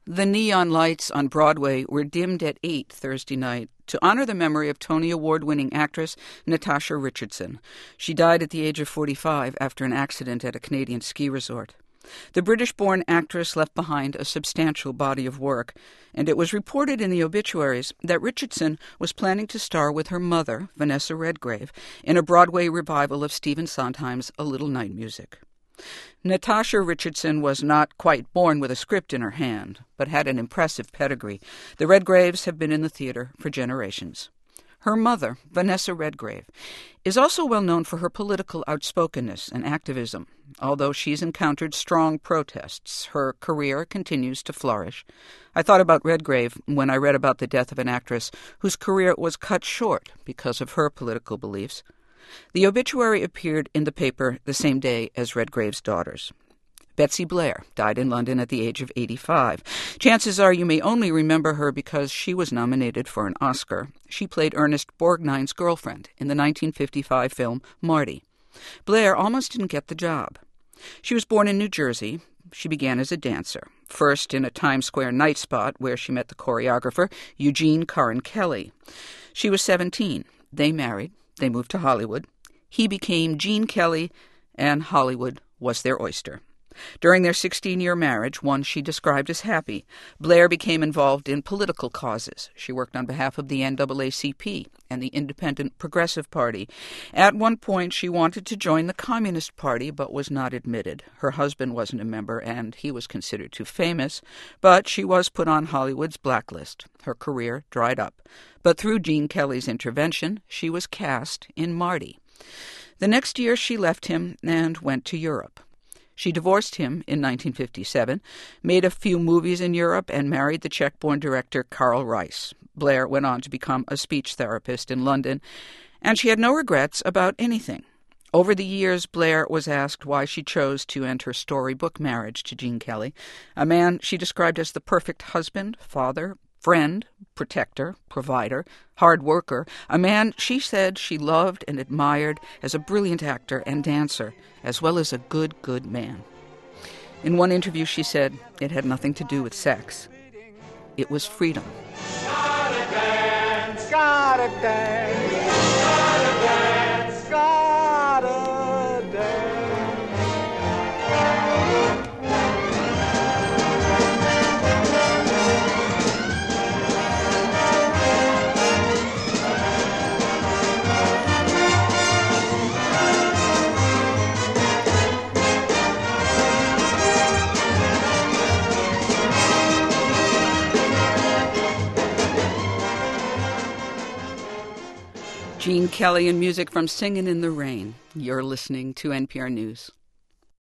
The neon lights on Broadway were dimmed at 8 Thursday night to honor the memory of Tony Award-winning actress Natasha Richardson. She died at the age of 45 after an accident at a Canadian ski resort. The British-born actress left behind a substantial body of work, and it was reported in the obituaries that Richardson was planning to star with her mother, Vanessa Redgrave, in a Broadway revival of Stephen Sondheim's A Little Night Music. Natasha Richardson was not quite born with a script in her hand, but had an impressive pedigree. The Redgraves have been in the theater for generations. Her mother, Vanessa Redgrave, is also well known for her political outspokenness and activism. Although she's encountered strong protests, her career continues to flourish. I thought about Redgrave when I read about the death of an actress whose career was cut short because of her political beliefs. The obituary appeared in the paper the same day as Redgrave's daughter's. Betsy Blair died in London at the age of 85. Chances are you may only remember her because she was nominated for an Oscar. She played Ernest Borgnine's girlfriend in the 1955 film Marty. Blair almost didn't get the job. She was born in New Jersey. She began as a dancer, first in a Times Square night spot where she met the choreographer Eugene Corin Kelly. She was 17. They married. They moved to Hollywood. He became Gene Kelly, and Hollywood was their oyster. During their 16-year marriage, one she described as happy, Blair became involved in political causes. She worked on behalf of the NAACP and the Independent Progressive Party. At one point, she wanted to join the Communist Party, but was not admitted. Her husband wasn't a member, and he was considered too famous, but she was put on Hollywood's blacklist. Her career dried up. But through Gene Kelly's intervention, she was cast in Marty. The next year, she left him and went to Europe. She divorced him in 1957, made a few movies in Europe, and married the Czech-born director Karl Reiss. Blair went on to become a speech therapist in London, and she had no regrets about anything. Over the years, Blair was asked why she chose to end her storybook marriage to Gene Kelly, a man she described as the perfect husband, father, friend, protector, provider, hard worker, a man she said she loved and admired as a brilliant actor and dancer, as well as a good man. In one interview she said it had nothing to do with sex. It was freedom. Gotta dance, gotta dance, gotta dance, gotta dance. Gene Kelly and music from Singin' in the Rain. You're listening to NPR News.